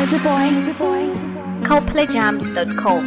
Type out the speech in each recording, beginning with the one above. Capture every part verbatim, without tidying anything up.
Jazzy Boy. coldplay jams dot com.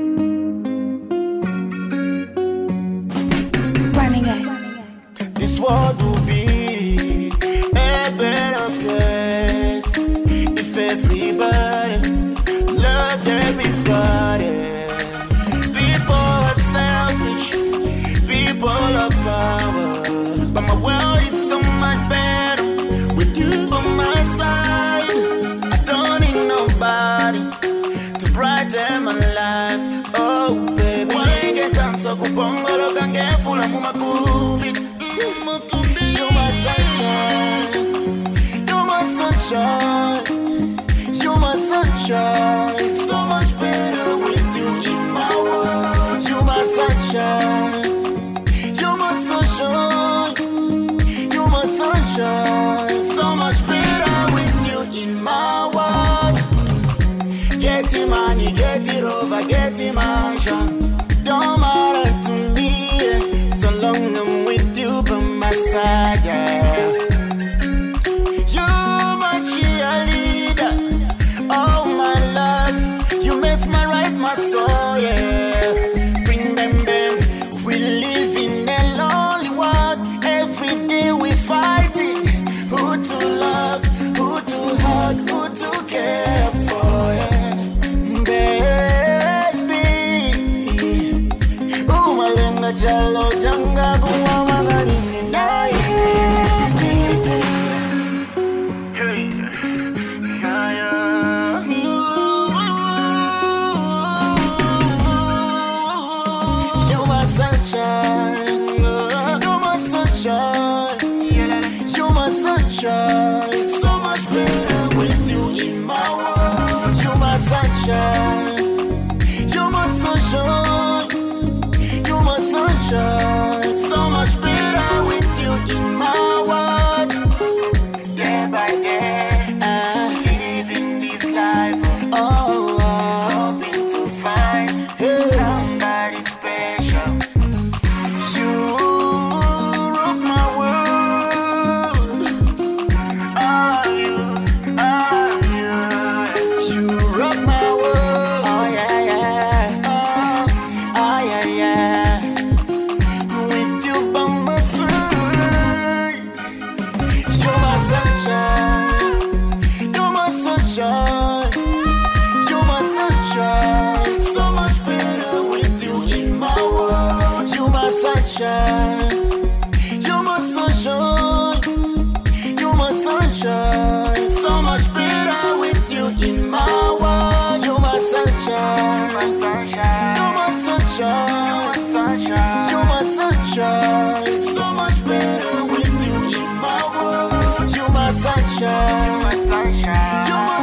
Running it. This world will be a better place if everybody loved everybody. People are selfish, people of power, but my world is so much better with you on my side. I don't need nobody to brighten my life. Oh baby, wange sanso kupongolo kange fula mumakubi. You're my sunshine, you're my sunshine, you're my sunshine. So much better with you in my world. You're my sunshine, you're my sunshine, you're my sunshine. So much better with you in my world. Get it money, get it over, get it mansion. Don't matter to me, so long I'm with you by my side, yeah. You're my cheerleader, oh my love. You mesmerize my soul, yeah. Bring them back, we live in a lonely world. Every day we fighting, who to love, who to hug, who to care for, yeah. Baby, oh my lenga jalo janga kuwa magani nai. Hey, yeah, yeah. You're my sunshine, you're my sunshine, you're my sunshine. So much better with you in my world. You're my sunshine, you're my sunshine, you're my sunshine. So much better with you in my world. Day by day, uh, living this life. Oh, uh, hoping to find hey. Somebody special. You rock my world. Oh, you, oh, you. You rock my world. Oh, yeah, yeah. Oh, oh yeah, yeah. With you by my side. You're my sunshine. You're my sunshine. You're my sunshine. So much better with you in my world. You're my sunshine. You're my sunshine. You're my sunshine. So much better with you in my world. You're my sunshine. You're my sunshine. You're my sunshine. So much better with you in my world. You're my sunshine. You're my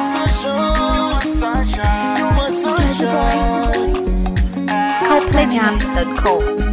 sunshine. You're my sunshine. coldplay jams dot com.